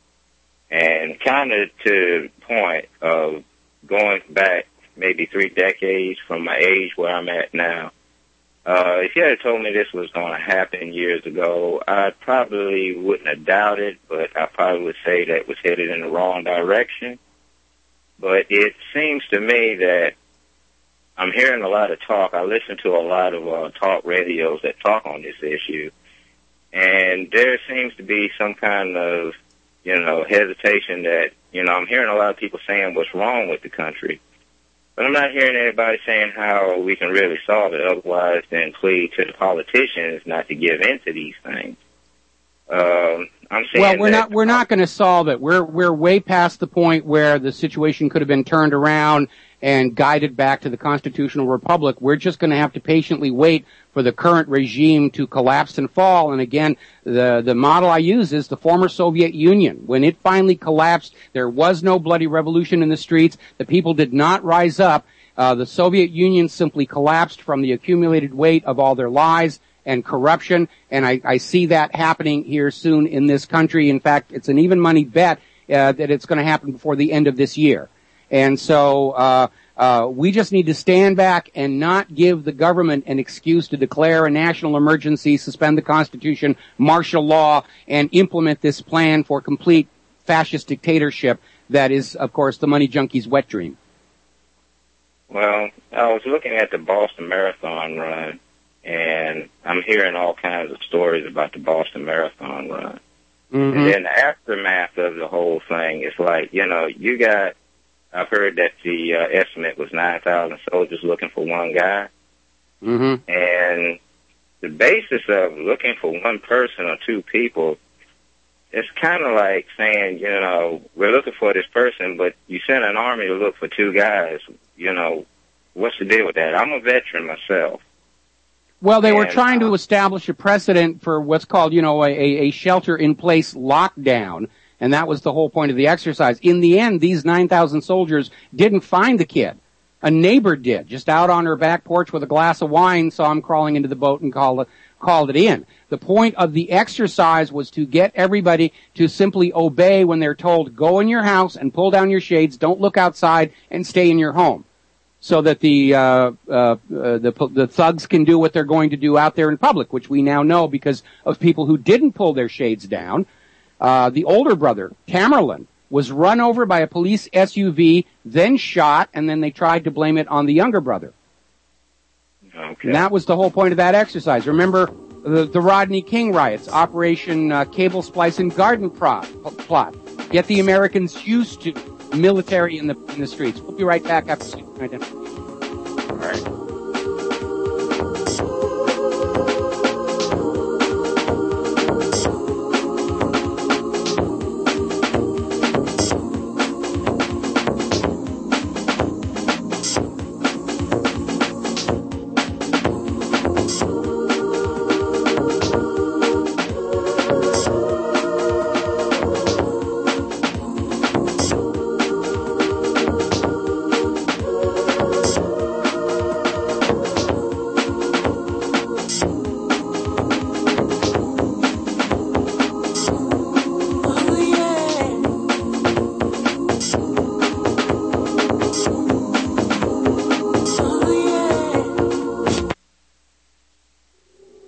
And kind of to the point of going back maybe three decades from my age where I'm at now, uh, if you had told me this was going to happen years ago, I probably wouldn't have doubted, but I probably would say that it was headed in the wrong direction. But it seems to me that I'm hearing a lot of talk. I listen to a lot of uh, talk radios that talk on this issue, and there seems to be some kind of, you know, hesitation that, you know, I'm hearing a lot of people saying what's wrong with the country. But I'm not hearing anybody saying how we can really solve it, otherwise than plead to the politicians not to give in to these things. Um, I'm saying well, we're that, not we're not going to solve it. We're we're way past the point where the situation could have been turned around and guided back to the constitutional republic. We're just going to have to patiently wait for the current regime to collapse and fall. And again, the the model I use is the former Soviet Union. When it finally collapsed, there was no bloody revolution in the streets. The people did not rise up. Uh, the Soviet Union simply collapsed from the accumulated weight of all their lies and corruption, and I, I see that happening here soon in this country. In fact, it's an even money bet uh, that it's going to happen before the end of this year. And so uh, uh, we just need to stand back and not give the government an excuse to declare a national emergency, suspend the Constitution, martial law, and implement this plan for complete fascist dictatorship that is, of course, the money junkie's wet dream. Well, I was looking at the Boston Marathon run, and I'm hearing all kinds of stories about the Boston Marathon run. Mm-hmm. And then the aftermath of the whole thing is like, you know, you got, I've heard that the uh, estimate was nine thousand soldiers looking for one guy. Mm-hmm. And the basis of looking for one person or two people, it's kind of like saying, you know, we're looking for this person, but you send an army to look for two guys. You know, what's the deal with that? I'm a veteran myself. Well, they and, were trying to establish a precedent for what's called, you know, a, a shelter-in-place lockdown, and that was the whole point of the exercise. In the end, these nine thousand soldiers didn't find the kid. A neighbor did, just out on her back porch with a glass of wine, saw him crawling into the boat and called it, called it in. The point of the exercise was to get everybody to simply obey when they're told, go in your house and pull down your shades, don't look outside, and stay in your home. So that the, uh, uh, uh, the, the thugs can do what they're going to do out there in public, which we now know because of people who didn't pull their shades down. Uh, the older brother, Tamerlan, was run over by a police S U V, then shot, and then they tried to blame it on the younger brother. Okay. And that was the whole point of that exercise. Remember the, the Rodney King riots, Operation uh, Cable Splice and Garden Plot. plot. Get the Americans used to military in the in the streets. We'll be right back after. All right.